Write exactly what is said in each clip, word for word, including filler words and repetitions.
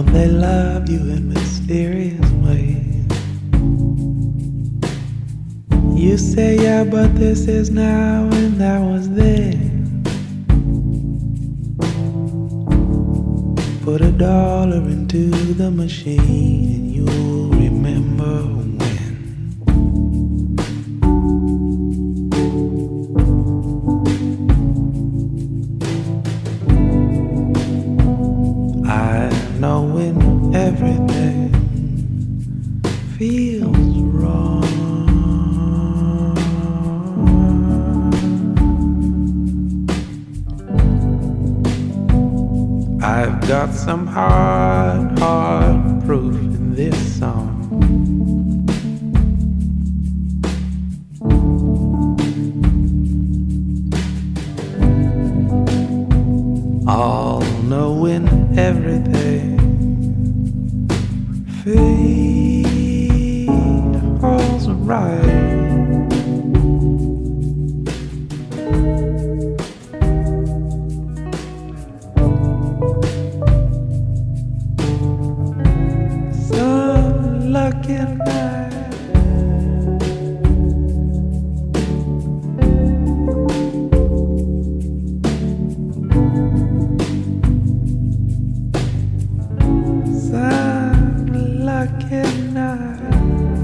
Don't they love you in mysterious ways? You say yeah, but this is now and that was then. Put a dollar into the machine and you'll remember when. I know when everything feels wrong, I've got some hard, hard proof in this song. All knowing everything feels right. Some lucky night, some lucky night.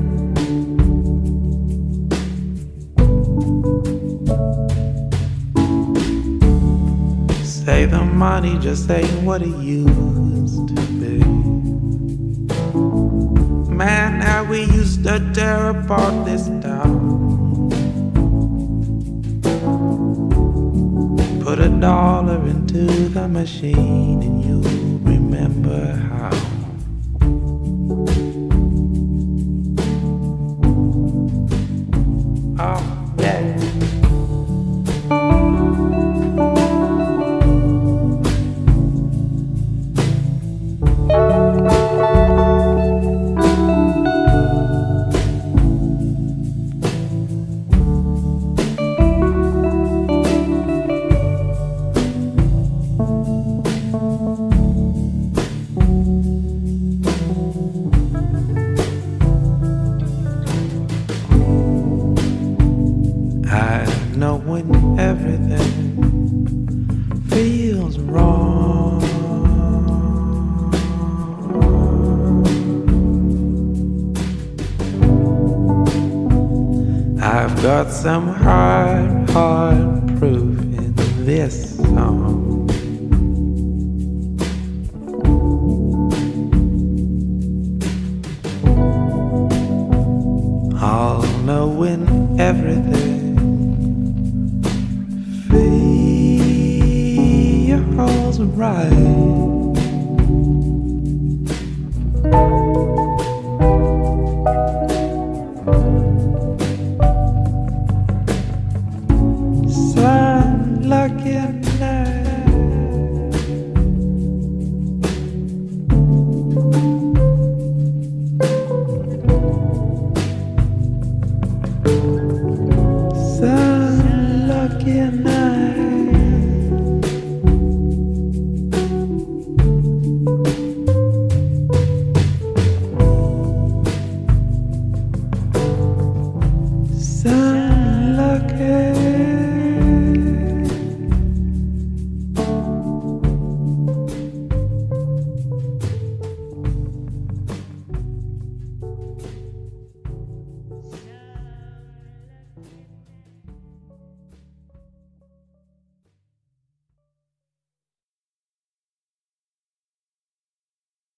Say the money just ain't what it used to be. Man, how we used to tear apart this town. Put a dollar into the machine and you'll remember how. Oh, yeah. I know when everything feels wrong, I've got some hard, hard proof in this song. All knowing everything